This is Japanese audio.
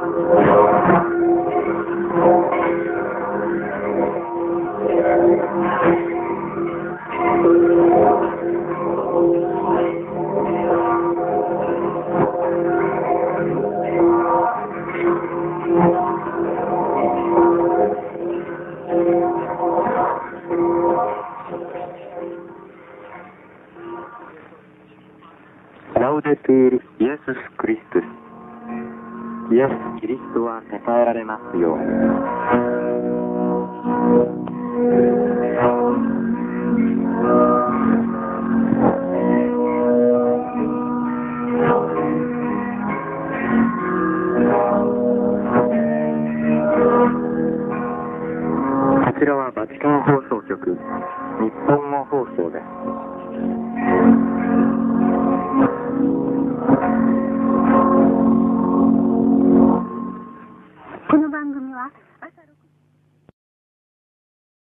ラウデトゥール・イエスス・クリストゥス。イエス・キリストは称えられますように。こちらはバチカン放送局、日本語放送です。 この番組は朝